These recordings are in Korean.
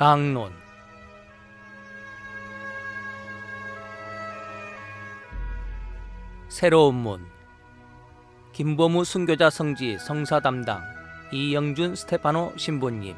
강론. 새로운 문. 김보무 순교자 성지 성사 담당 이영준 스테파노 신부님.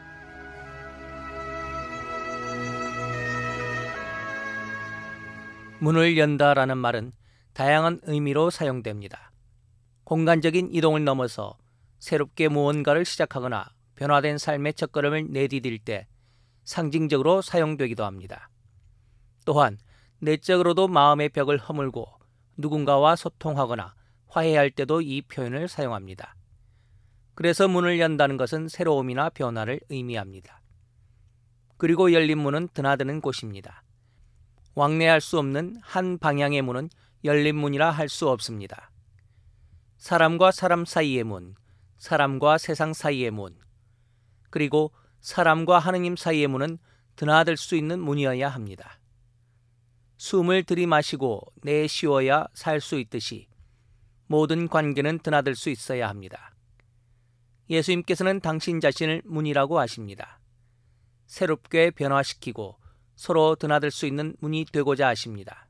문을 연다라는 말은 다양한 의미로 사용됩니다. 공간적인 이동을 넘어서 새롭게 무언가를 시작하거나 변화된 삶의 첫걸음을 내디딜 때 상징적으로 사용되기도 합니다. 또한 내적으로도 마음의 벽을 허물고 누군가와 소통하거나 화해할 때도 이 표현을 사용합니다. 그래서 문을 연다는 것은 새로움이나 변화를 의미합니다. 그리고 열린 문은 드나드는 곳입니다. 왕래할 수 없는 한 방향의 문은 열린 문이라 할 수 없습니다. 사람과 사람 사이의 문, 사람과 세상 사이의 문, 그리고 사람과 하느님 사이의 문은 드나들 수 있는 문이어야 합니다. 숨을 들이마시고 내쉬어야 살 수 있듯이 모든 관계는 드나들 수 있어야 합니다. 예수님께서는 당신 자신을 문이라고 하십니다. 새롭게 변화시키고 서로 드나들 수 있는 문이 되고자 하십니다.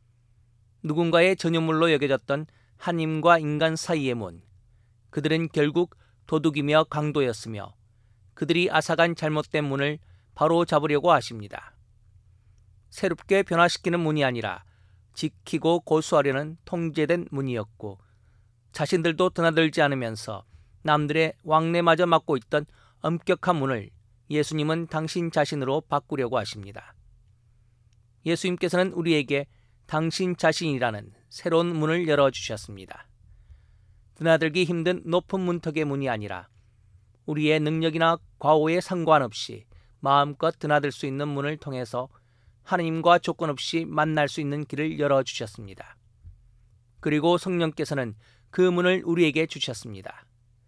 누군가의 전유물로 여겨졌던 하나님과 인간 사이의 문, 그들은 결국 도둑이며 강도였으며 그들이 앗아간 잘못된 문을 바로 잡으려고 하십니다. 새롭게 변화시키는 문이 아니라 지키고 고수하려는 통제된 문이었고, 자신들도 드나들지 않으면서 남들의 왕래마저 막고 있던 엄격한 문을 예수님은 당신 자신으로 바꾸려고 하십니다. 예수님께서는 우리에게 당신 자신이라는 새로운 문을 열어주셨습니다. 드나들기 힘든 높은 문턱의 문이 아니라 우리의 능력이나 과오에 상관없이 마음껏 드나들 수 있는 문을 통해서 하나님과 조건 없이 만날 수 있는 길을 열어주셨습니다. 그리고 성령께서는 그 문을 우리에게 주셨습니다.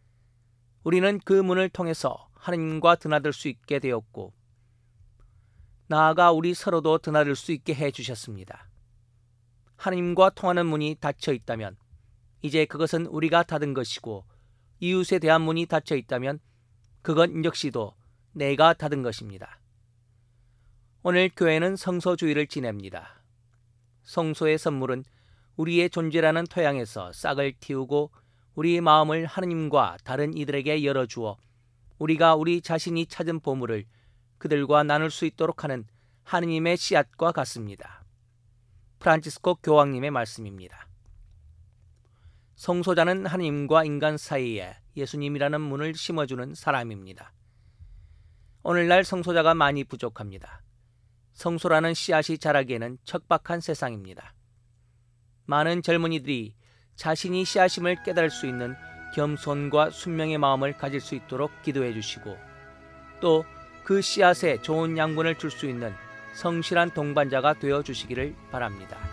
우리는 그 문을 통해서 하나님과 드나들 수 있게 되었고, 나아가 우리 서로도 드나들 수 있게 해주셨습니다. 하나님과 통하는 문이 닫혀 있다면 이제 그것은 우리가 닫은 것이고, 이웃에 대한 문이 닫혀 있다면 그건 역시도 내가 닫은 것입니다. 오늘 교회는 성소주의를 지냅니다. 성소의 선물은 우리의 존재라는 토양에서 싹을 틔우고 우리의 마음을 하느님과 다른 이들에게 열어주어 우리가 우리 자신이 찾은 보물을 그들과 나눌 수 있도록 하는 하느님의 씨앗과 같습니다. 프란치스코 교황님의 말씀입니다. 성소자는 하느님과 인간 사이에 예수님이라는 문을 심어주는 사람입니다. 오늘날 성소자가 많이 부족합니다. 성소라는 씨앗이 자라기에는 척박한 세상입니다. 많은 젊은이들이 자신이 씨앗임을 깨달을 수 있는 겸손과 순명의 마음을 가질 수 있도록 기도해 주시고, 또 그 씨앗에 좋은 양분을 줄 수 있는 성실한 동반자가 되어 주시기를 바랍니다.